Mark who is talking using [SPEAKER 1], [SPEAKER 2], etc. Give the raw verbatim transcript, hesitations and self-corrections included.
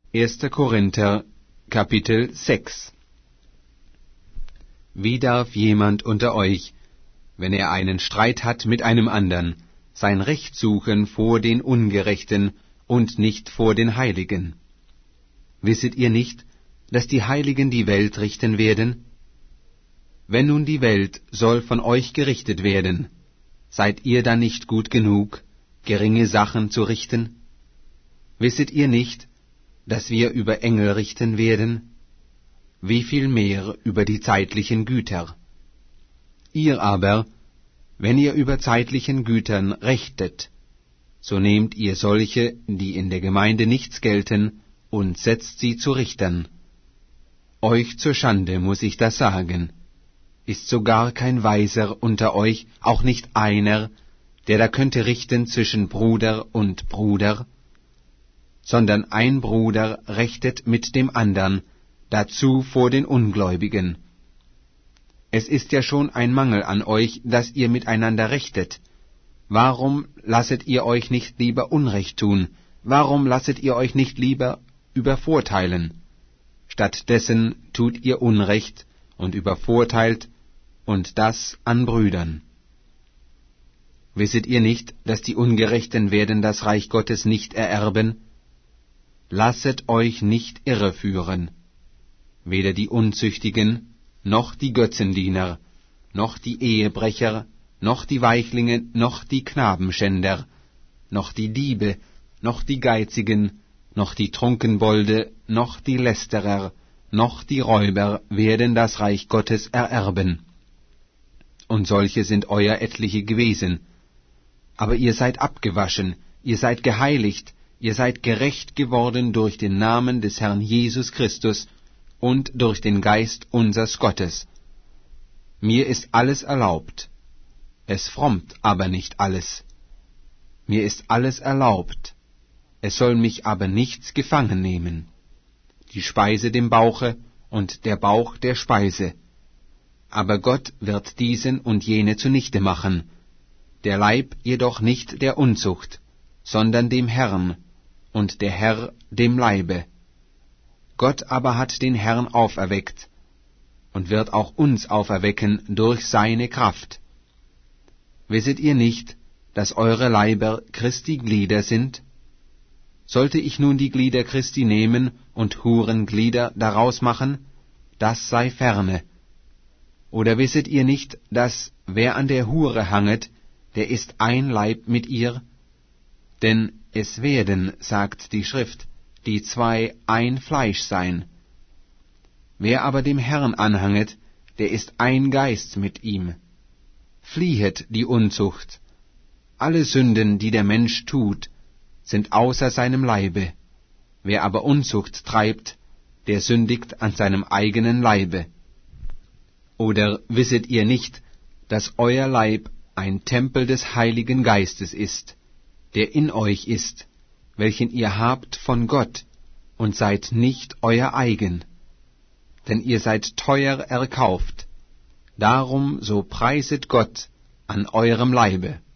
[SPEAKER 1] erster Korinther, Kapitel sechs. Wie darf jemand unter euch, wenn er einen Streit hat mit einem andern, sein Recht suchen vor den Ungerechten und nicht vor den Heiligen? Wisset ihr nicht, dass die Heiligen die Welt richten werden? Wenn nun die Welt soll von euch gerichtet werden, seid ihr dann nicht gut genug, geringe Sachen zu richten? Wisset ihr nicht, dass wir über Engel richten werden? Wie viel mehr über die zeitlichen Güter? Ihr aber, wenn ihr über zeitlichen Gütern rechtet, so nehmt ihr solche, die in der Gemeinde nichts gelten, und setzt sie zu Richtern. Euch zur Schande muss ich das sagen. Ist sogar kein Weiser unter euch, auch nicht einer, der da könnte richten zwischen Bruder und Bruder? Sondern ein Bruder rechtet mit dem andern, dazu vor den Ungläubigen. Es ist ja schon ein Mangel an euch, dass ihr miteinander rechtet. Warum lasset ihr euch nicht lieber Unrecht tun? Warum lasset ihr euch nicht lieber übervorteilen? Stattdessen tut ihr Unrecht und übervorteilt, und das an Brüdern. Wisset ihr nicht, dass die Ungerechten werden das Reich Gottes nicht ererben? Lasset euch nicht irreführen. Weder die Unzüchtigen, noch die Götzendiener, noch die Ehebrecher, noch die Weichlinge, noch die Knabenschänder, noch die Diebe, noch die Geizigen, noch die Trunkenbolde, noch die Lästerer, noch die Räuber werden das Reich Gottes ererben. Und solche sind euer etliche gewesen. Aber ihr seid abgewaschen, ihr seid geheiligt, ihr seid gerecht geworden durch den Namen des Herrn Jesus Christus und durch den Geist unsers Gottes. Mir ist alles erlaubt, es frommt aber nicht alles. Mir ist alles erlaubt, es soll mich aber nichts gefangen nehmen. Die Speise dem Bauche und der Bauch der Speise. Aber Gott wird diesen und jene zunichte machen, der Leib jedoch nicht der Unzucht, sondern dem Herrn, und der Herr dem Leibe. Gott aber hat den Herrn auferweckt, und wird auch uns auferwecken durch seine Kraft. Wisset ihr nicht, dass eure Leiber Christi Glieder sind? Sollte ich nun die Glieder Christi nehmen und Hurenglieder daraus machen, das sei ferne. Oder wisset ihr nicht, dass wer an der Hure hanget, der ist ein Leib mit ihr? Denn es werden, sagt die Schrift, die zwei ein Fleisch sein. Wer aber dem Herrn anhanget, der ist ein Geist mit ihm. Fliehet die Unzucht. Alle Sünden, die der Mensch tut, sind außer seinem Leibe. Wer aber Unzucht treibt, der sündigt an seinem eigenen Leibe. Oder wisset ihr nicht, dass euer Leib ein Tempel des Heiligen Geistes ist, der in euch ist, welchen ihr habt von Gott, und seid nicht euer eigen? Denn ihr seid teuer erkauft, darum so preiset Gott an eurem Leibe.